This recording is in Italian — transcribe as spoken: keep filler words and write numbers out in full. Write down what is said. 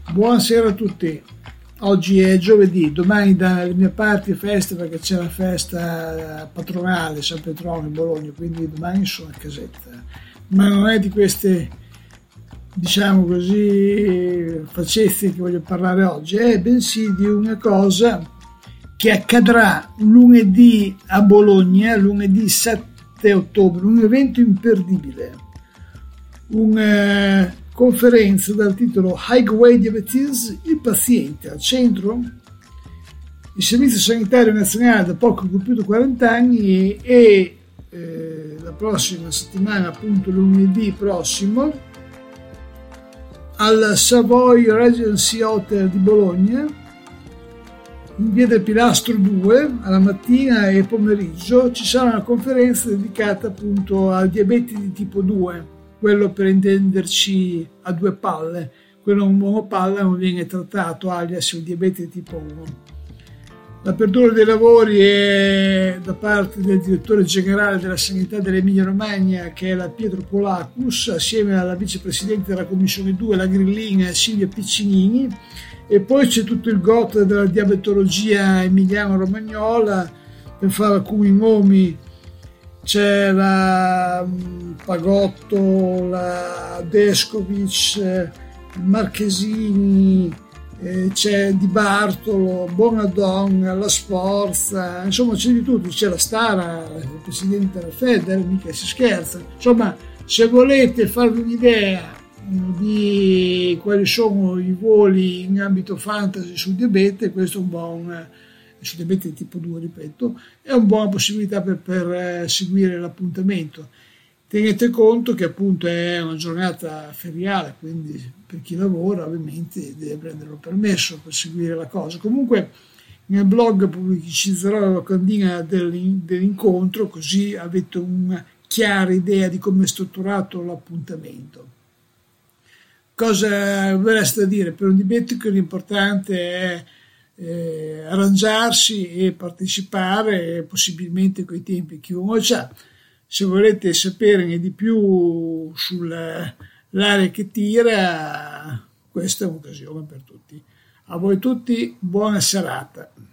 Buonasera a tutti. Oggi è giovedì, domani dalle mie parti è festa perché c'è la festa patronale San Pietrone in Bologna, quindi domani sono a casetta. Ma non è di queste, diciamo così, facezie che voglio parlare oggi, è bensì di una cosa che accadrà lunedì a Bologna, lunedì sette ottobre, un evento imperdibile, una conferenza dal titolo Highway Diabetes, il paziente al centro. Il Servizio Sanitario Nazionale da poco compiuto quaranta anni e eh, la prossima settimana, appunto lunedì prossimo, al Savoy Regency Hotel di Bologna, in via del Pilastro due, alla mattina e pomeriggio, ci sarà una conferenza dedicata appunto al diabete di tipo due, quello per intenderci a due palle, quello un monopalla non viene trattato, alias il diabete di tipo uno. L'apertura dei lavori è da parte del direttore generale della sanità dell'Emilia Romagna, che è la Pietro Polacus, assieme alla vicepresidente della commissione due, la grillina Silvia Piccinini, e poi c'è tutto il G O T della diabetologia emiliano-romagnola. Per fare alcuni nomi c'è la Pagotto, la Descovic, il Marchesini, eh, c'è Di Bartolo, Bonadon, la Sforza, insomma c'è di tutto, c'è la Stara, il presidente della Feder, mica si scherza. Insomma, se volete farvi un'idea di quali sono i voli in ambito fantasy sul diabete, questo è un buon, sul diabete di tipo due, ripeto, è una buona possibilità per, per seguire l'appuntamento. Tenete conto che appunto è una giornata feriale, quindi per chi lavora ovviamente deve prenderlo permesso per seguire la cosa. Comunque nel blog pubblicizzerò la locandina dell'incontro, così avete una chiara idea di come è strutturato l'appuntamento. Cosa vi resta da dire? Per un diabetico l'importante è eh, arrangiarsi e partecipare, possibilmente coi tempi che uno ha. Se volete saperne di più sull'area che tira, questa è un'occasione per tutti. A voi tutti, buona serata.